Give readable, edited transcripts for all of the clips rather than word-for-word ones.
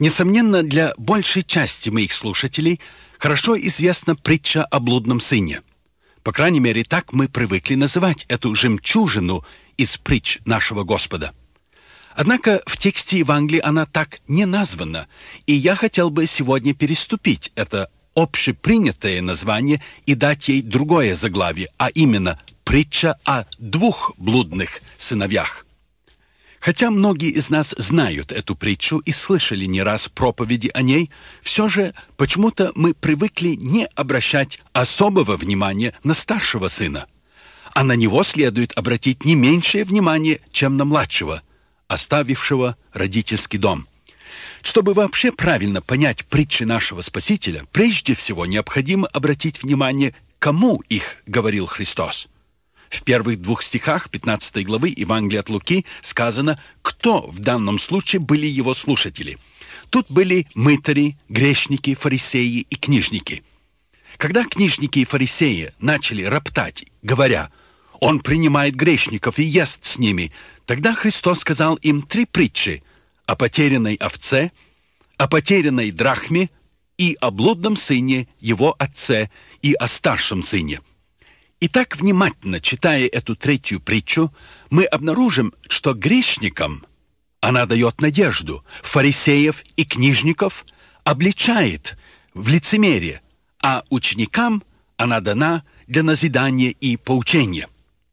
Несомненно, для большей части моих слушателей хорошо известна притча о блудном сыне. По крайней мере, так мы привыкли называть эту жемчужину из притч нашего Господа. Однако в тексте Евангелия она так не названа, и я хотел бы сегодня переступить это общепринятое название и дать ей другое заглавие, а именно «Притча о двух блудных сыновьях». Хотя многие из нас знают эту притчу и слышали не раз проповеди о ней, все же почему-то мы привыкли не обращать особого внимания на старшего сына, а на него следует обратить не меньшее внимание, чем на младшего, оставившего родительский дом. Чтобы вообще правильно понять притчи нашего Спасителя, прежде всего необходимо обратить внимание, кому их говорил Христос. В первых 2 стихах 15 главы Евангелия от Луки сказано, кто в данном случае были его слушатели. Тут были мытари, грешники, фарисеи и книжники. Когда книжники и фарисеи начали роптать, говоря, «Он принимает грешников и ест с ними», тогда Христос сказал им 3 притчи о потерянной овце, о потерянной драхме и о блудном сыне, его отце, и о старшем сыне. Итак, внимательно читая эту 3-ю притчу, мы обнаружим, что грешникам она дает надежду, фарисеев и книжников обличает в лицемерие, а ученикам она дана для назидания и поучения.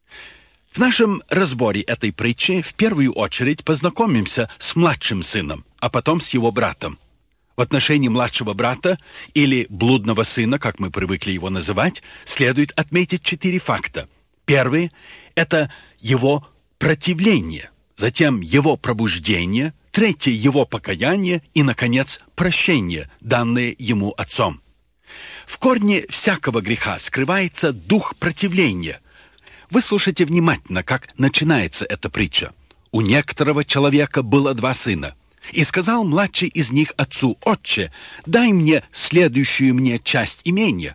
В нашем разборе этой притчи в первую очередь познакомимся с младшим сыном, а потом с его братом. В отношении младшего брата, или блудного сына, как мы привыкли его называть, следует отметить 4 факта. Первый – это его противление, затем его пробуждение, третье – его покаяние и, наконец, прощение, данное ему отцом. В корне всякого греха скрывается дух противления. Выслушайте внимательно, как начинается эта притча. «У некоторого человека было 2 сына. И сказал младший из них отцу: «Отче, дай мне следующую мне часть имения».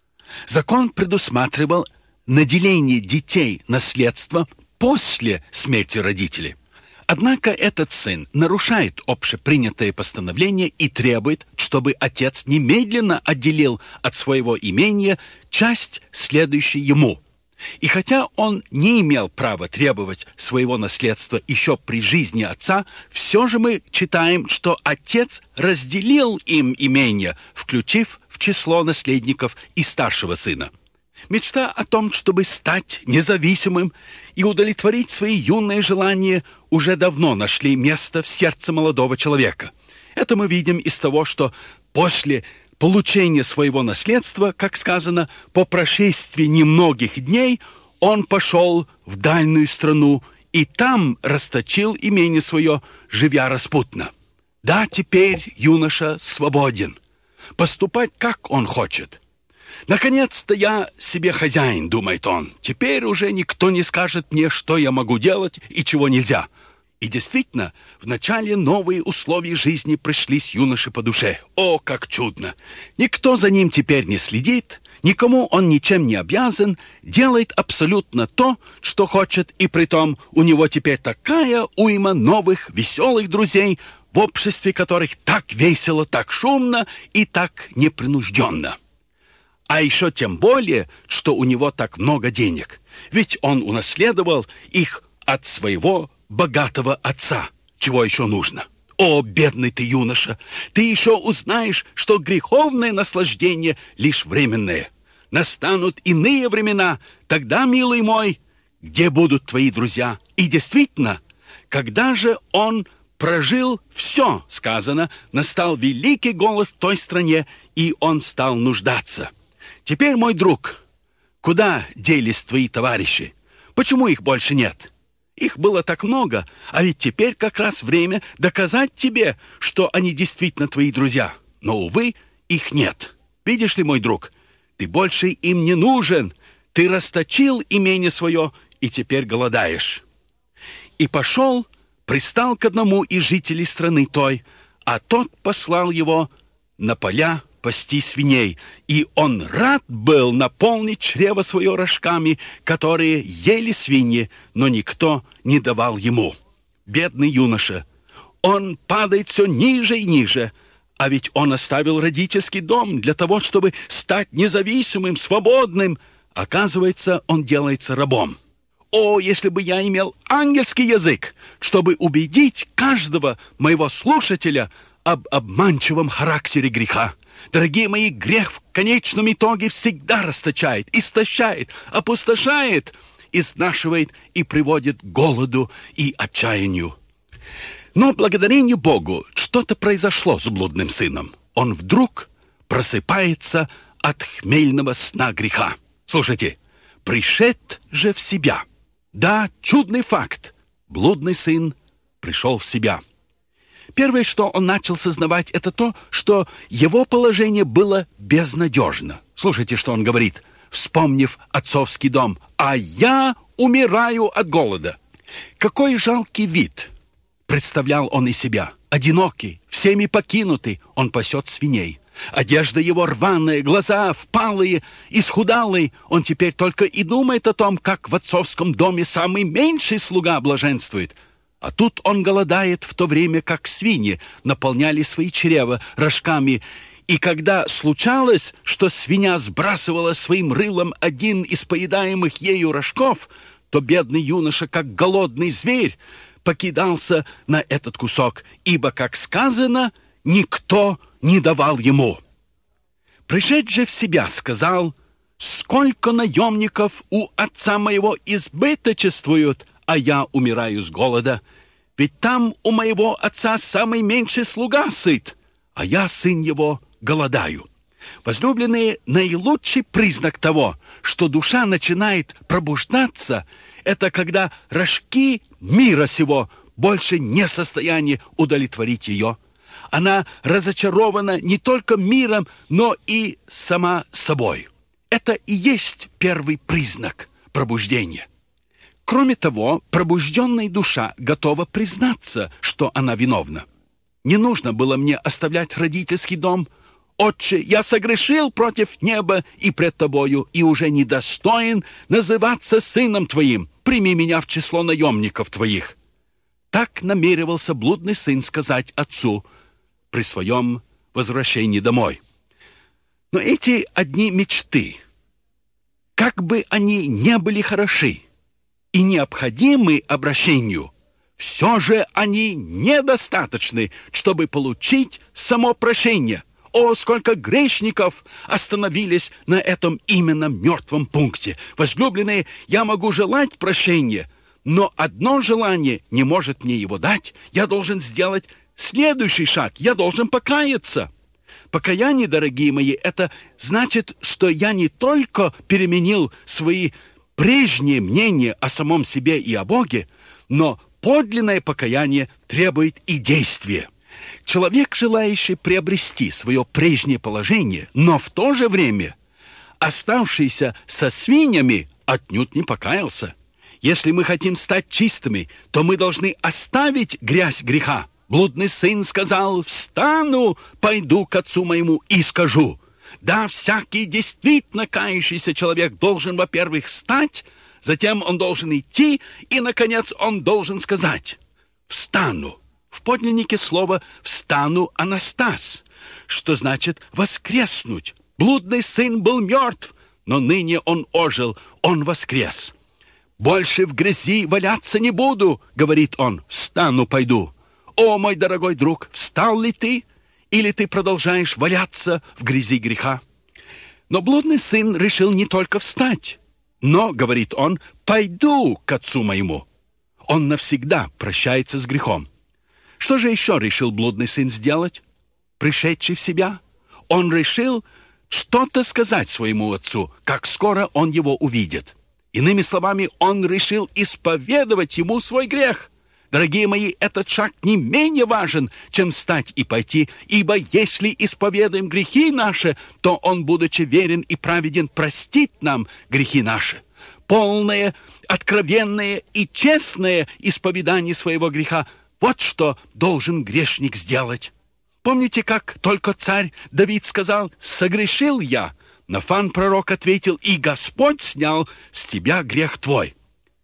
Закон предусматривал наделение детей наследством после смерти родителей. Однако этот сын нарушает общепринятое постановление и требует, чтобы отец немедленно отделил от своего имения часть, следующую ему. И хотя он не имел права требовать своего наследства еще при жизни отца, все же мы читаем, что отец разделил им имение, включив в число наследников и старшего сына. Мечта о том, чтобы стать независимым и удовлетворить свои юные желания, уже давно нашли место в сердце молодого человека. Это мы видим из того, что после получения своего наследства, как сказано, по прошествии немногих дней он пошел в дальнюю страну и там расточил имение свое, живя распутно. Да, теперь юноша свободен, поступать как он хочет. «Наконец-то я себе хозяин», — думает он. «Теперь уже никто не скажет мне, что я могу делать и чего нельзя». И действительно, вначале новые условия жизни пришлись юноше по душе. О, как чудно! Никто за ним теперь не следит, никому он ничем не обязан, делает абсолютно то, что хочет, и притом у него теперь такая уйма новых, веселых друзей, в обществе которых так весело, так шумно и так непринужденно. А еще тем более, что у него так много денег, ведь он унаследовал их от своего богатого отца. Чего еще нужно? О, бедный ты юноша! Ты еще узнаешь, что греховное наслаждение лишь временное. Настанут иные времена, тогда, милый мой, где будут твои друзья? И действительно, когда же он прожил все, сказано, настал великий голод в той стране, и он стал нуждаться. Теперь, мой друг, куда делись твои товарищи? Почему их больше нет? Их было так много, а ведь теперь как раз время доказать тебе, что они действительно твои друзья. Но, увы, их нет. Видишь ли, мой друг, ты больше им не нужен. Ты расточил имение свое и теперь голодаешь. И пошел, пристал к одному из жителей страны той, а тот послал его на поля пасти свиней, и он рад был наполнить чрево свое рожками, которые ели свиньи, но никто не давал ему. Бедный юноша! Он падает все ниже и ниже. А ведь он оставил родительский дом для того, чтобы стать независимым, свободным. Оказывается, он делается рабом. О, если бы я имел ангельский язык, чтобы убедить каждого моего слушателя об обманчивом характере греха. Дорогие мои, грех в конечном итоге всегда расточает, истощает, опустошает, изнашивает и приводит к голоду и отчаянию. Но благодарение Богу что-то произошло с блудным сыном. Он вдруг просыпается от хмельного сна греха. Слушайте, пришед же в себя. Да, чудный факт. Блудный сын пришел в себя. Первое, что он начал сознавать, это то, что его положение было безнадежно. Слушайте, что он говорит, вспомнив отцовский дом. «А я умираю от голода». Какой жалкий вид представлял он из себя. Одинокий, всеми покинутый, он пасет свиней. Одежда его рваная, глаза впалые, исхудалые. Он теперь только и думает о том, как в отцовском доме самый меньший слуга блаженствует. А тут он голодает, в то время как свиньи наполняли свои чрева рожками. И когда случалось, что свинья сбрасывала своим рылом один из поедаемых ею рожков, то бедный юноша, как голодный зверь, покидался на этот кусок, ибо, как сказано, никто не давал ему. Пришед же в себя, сказал: «Сколько наемников у отца моего избыточествуют, а я умираю с голода. Ведь там у моего отца самый меньший слуга сыт, а я, сын его, голодаю». Возлюбленные, наилучший признак того, что душа начинает пробуждаться, это когда рожки мира сего больше не в состоянии удовлетворить ее. Она разочарована не только миром, но и сама собой. Это и есть первый признак пробуждения. Кроме того, пробужденная душа готова признаться, что она виновна. Не нужно было мне оставлять родительский дом. «Отче, я согрешил против неба и пред тобою, и уже недостоин называться сыном твоим. Прими меня в число наемников твоих». Так намеревался блудный сын сказать отцу при своем возвращении домой. Но эти одни мечты, как бы они не были хороши и необходимы обращению, все же они недостаточны, чтобы получить само прощение. О, сколько грешников остановились на этом именно мертвом пункте! Возлюбленные, я могу желать прощения, но одно желание не может мне его дать. Я должен сделать следующий шаг, я должен покаяться. Покаяние, дорогие мои, это значит, что я не только переменил свои прежние мнения о самом себе и о Боге, но подлинное покаяние требует и действия. Человек, желающий приобрести свое прежнее положение, но в то же время оставшийся со свиньями, отнюдь не покаялся. Если мы хотим стать чистыми, то мы должны оставить грязь греха. Блудный сын сказал: «Встану, пойду к отцу моему и скажу». Да, всякий действительно кающийся человек должен, во-первых, встать, затем он должен идти, и, наконец, он должен сказать: «Встану». В подлиннике слово «встану» анастас, что значит «воскреснуть». Блудный сын был мертв, но ныне он ожил, он воскрес. «Больше в грязи валяться не буду», — говорит он, «встану, пойду». О, мой дорогой друг, встал ли ты, или ты продолжаешь валяться в грязи греха? Но блудный сын решил не только встать, но, говорит он, «пойду к отцу моему». Он навсегда прощается с грехом. Что же еще решил блудный сын сделать, пришедший в себя? Он решил что-то сказать своему отцу, как скоро он его увидит. Иными словами, он решил исповедовать ему свой грех. Дорогие мои, этот шаг не менее важен, чем встать и пойти, ибо если исповедуем грехи наши, то он, будучи верен и праведен, простит нам грехи наши. Полное, откровенное и честное исповедание своего греха – вот что должен грешник сделать. Помните, как только царь Давид сказал: «Согрешил я»? Нафан пророк ответил: «И Господь снял с тебя грех твой».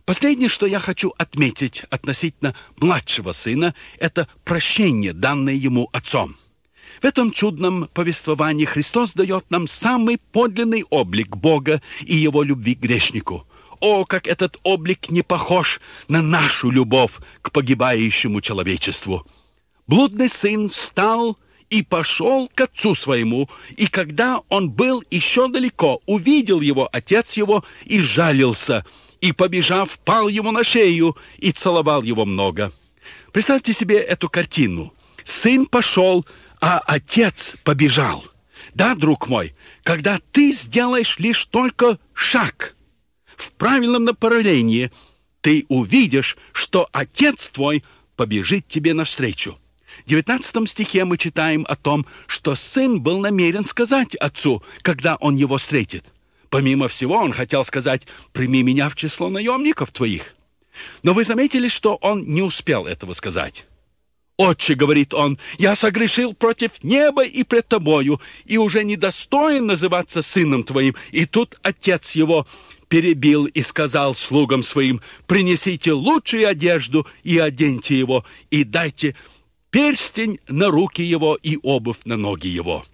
Последнее, что я хочу отметить относительно младшего сына, это прощение, данное ему отцом. В этом чудном повествовании Христос дает нам самый подлинный облик Бога и Его любви к грешнику. О, как этот облик не похож на нашу любовь к погибающему человечеству! Блудный сын встал и пошел к отцу своему, и когда он был еще далеко, увидел его отец его и жалился, и, побежав, пал ему на шею и целовал его много. Представьте себе эту картину. Сын пошел, а отец побежал. Да, друг мой, когда ты сделаешь лишь только шаг в правильном направлении, ты увидишь, что отец твой побежит тебе навстречу. В 19 стихе мы читаем о том, что сын был намерен сказать отцу, когда он его встретит. Помимо всего, он хотел сказать: «Прими меня в число наемников твоих». Но вы заметили, что он не успел этого сказать? «Отче, — говорит он, — я согрешил против неба и пред тобою, и уже недостоин называться сыном твоим». И тут отец его перебил и сказал слугам своим: «Принесите лучшую одежду и оденьте его, и дайте перстень на руки его и обувь на ноги его».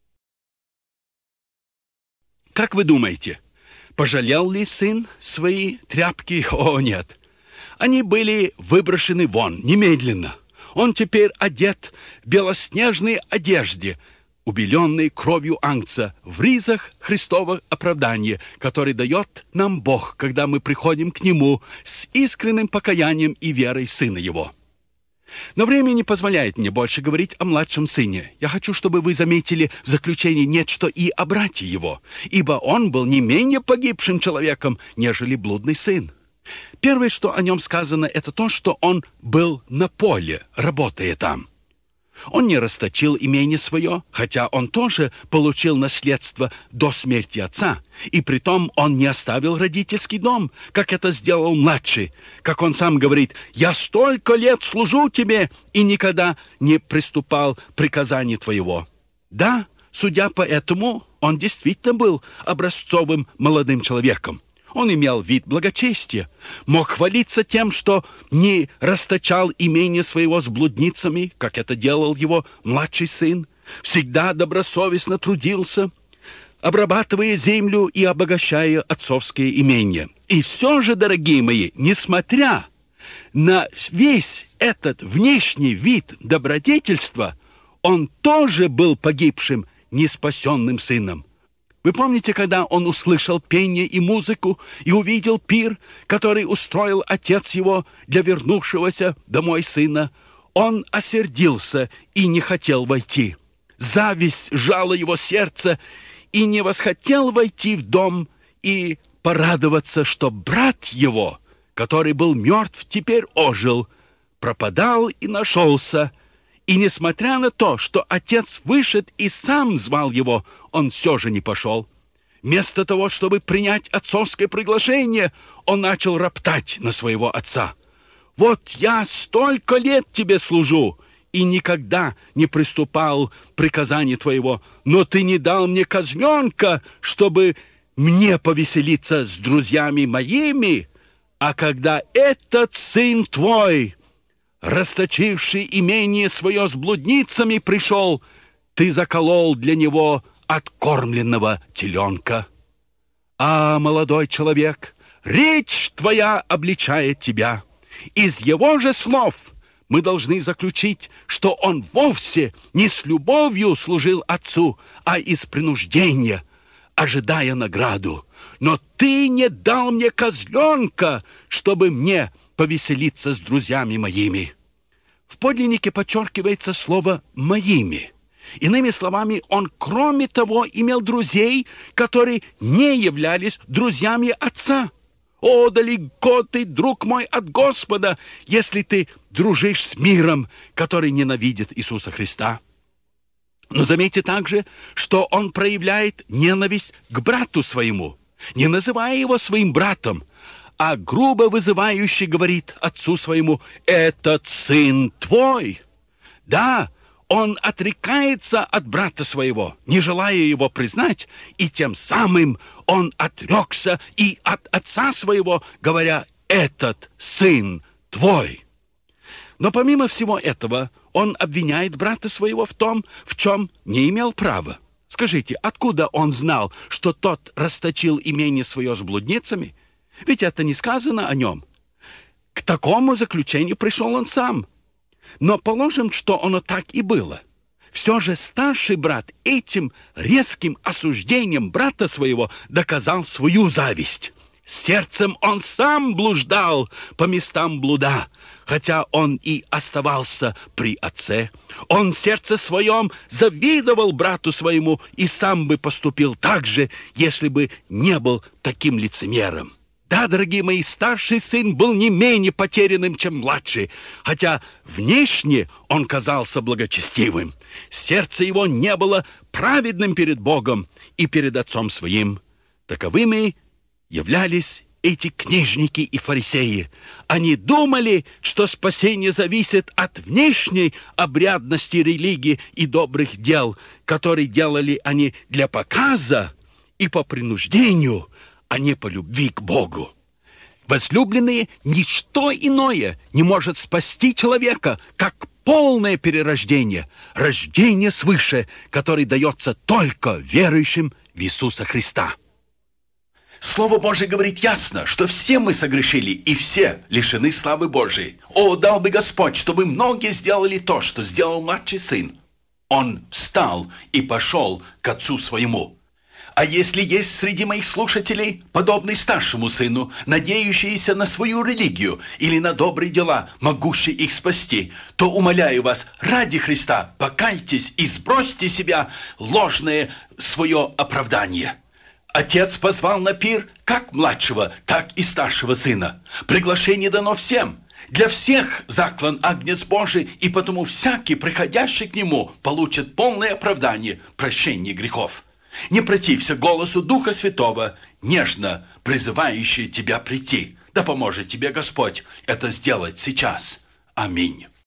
Как вы думаете, пожалел ли сын свои тряпки? О, нет. Они были выброшены вон немедленно. Он теперь одет в белоснежной одежде, убеленной кровью агнца, в ризах Христова оправдания, который дает нам Бог, когда мы приходим к Нему с искренним покаянием и верой в Сына Его. Но время не позволяет мне больше говорить о младшем сыне. Я хочу, чтобы вы заметили в заключении нечто и о брате его, ибо он был не менее погибшим человеком, нежели блудный сын. Первое, что о нем сказано, это то, что он был на поле, работая там. Он не расточил имение свое, хотя он тоже получил наследство до смерти отца, и притом он не оставил родительский дом, как это сделал младший. Как он сам говорит: «Я столько лет служу тебе и никогда не приступал к приказанию твоего». Да, судя по этому, он действительно был образцовым молодым человеком. Он имел вид благочестия, мог хвалиться тем, что не расточал имение своего с блудницами, как это делал его младший сын, всегда добросовестно трудился, обрабатывая землю и обогащая отцовское имение. И все же, дорогие мои, несмотря на весь этот внешний вид добродетельства, он тоже был погибшим, неспасенным сыном. Вы помните, когда он услышал пение и музыку и увидел пир, который устроил отец его для вернувшегося домой сына? Он осердился и не хотел войти. Зависть сжала его сердце, и не восхотел войти в дом и порадоваться, что брат его, который был мертв, теперь ожил, пропадал и нашелся. И несмотря на то, что отец вышел и сам звал его, он все же не пошел. Вместо того, чтобы принять отцовское приглашение, он начал роптать на своего отца. «Вот я столько лет тебе служу и никогда не приступал к приказанию твоего, но ты не дал мне козленка, чтобы мне повеселиться с друзьями моими, а когда этот сын твой, расточивший имение свое с блудницами, пришел, ты заколол для него откормленного теленка. А, молодой человек, речь твоя обличает тебя. Из его же слов мы должны заключить, что он вовсе не с любовью служил отцу, а из принуждения, ожидая награду. Но ты не дал мне козленка, чтобы мне повеселиться с друзьями моими». В подлиннике подчеркивается слово «моими». Иными словами, он, кроме того, имел друзей, которые не являлись друзьями отца. О, далеко ты, друг мой, от Господа, если ты дружишь с миром, который ненавидит Иисуса Христа. Но заметьте также, что он проявляет ненависть к брату своему, не называя его своим братом, а грубо вызывающе говорит отцу своему: «Этот сын твой». Да, он отрекается от брата своего, не желая его признать, и тем самым он отрекся и от отца своего, говоря: этот сын твой». Но помимо всего этого, он обвиняет брата своего в том, в чем не имел права. Скажите, откуда он знал, что тот расточил имение свое с блудницами? Ведь это не сказано о нем. К такому заключению пришел он сам. Но положим, что оно так и было. Все же старший брат этим резким осуждением брата своего доказал свою зависть. Сердцем он сам блуждал по местам блуда, хотя он и оставался при отце. Он в сердце своем завидовал брату своему и сам бы поступил так же, если бы не был таким лицемером. Да, дорогие мои, старший сын был не менее потерянным, чем младший, хотя внешне он казался благочестивым. Сердце его не было праведным перед Богом и перед отцом своим. Таковыми являлись эти книжники и фарисеи. Они думали, что спасение зависит от внешней обрядности религии и добрых дел, которые делали они для показа и по принуждению, а не по любви к Богу. Возлюбленные, ничто иное не может спасти человека, как полное перерождение, рождение свыше, которое дается только верующим в Иисуса Христа. Слово Божие говорит ясно, что все мы согрешили, и все лишены славы Божией. О, дал бы Господь, чтобы многие сделали то, что сделал младший сын. Он встал и пошел к отцу своему. А если есть среди моих слушателей, подобный старшему сыну, надеющиеся на свою религию или на добрые дела, могущие их спасти, то, умоляю вас, ради Христа, покайтесь и сбросьте себя ложное свое оправдание. Отец позвал на пир как младшего, так и старшего сына. Приглашение дано всем. Для всех заклан Агнец Божий, и потому всякий, приходящий к нему, получит полное оправдание, прощение грехов. Не протився голосу Духа Святого, нежно призывающий тебя прийти. Да поможет тебе Господь это сделать сейчас. Аминь.